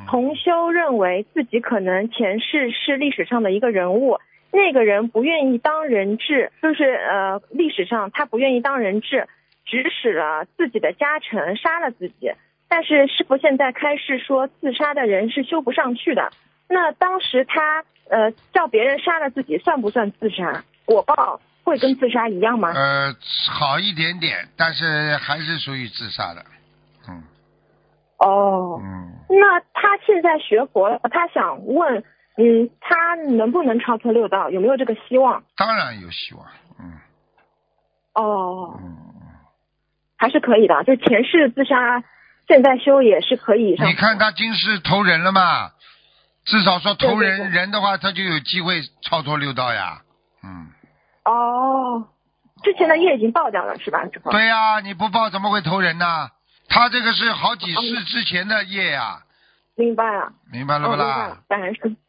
同修认为自己可能前世是历史上的一个人物，那个人不愿意当人质，就是历史上他不愿意当人质，指使了自己的家臣杀了自己。但是师父现在开示说，自杀的人是修不上去的。那当时他叫别人杀了自己，算不算自杀？果报会跟自杀一样吗？ 好一点点，但是还是属于自杀的。 那他现在学佛了，他想问，他能不能超脱六道？有没有这个希望？ 当然有希望。 还是可以的，就前世自杀，现在修也是可以上。 你看他今世投人了嘛？至少说投人， 对人的话，他就有机会超脱六道呀。 之前的业已经爆掉了是吧？ 对呀，你不报怎么会投人呢？他这个是好几世之前的业呀。 明白了。 明白了不啦？ 当然是。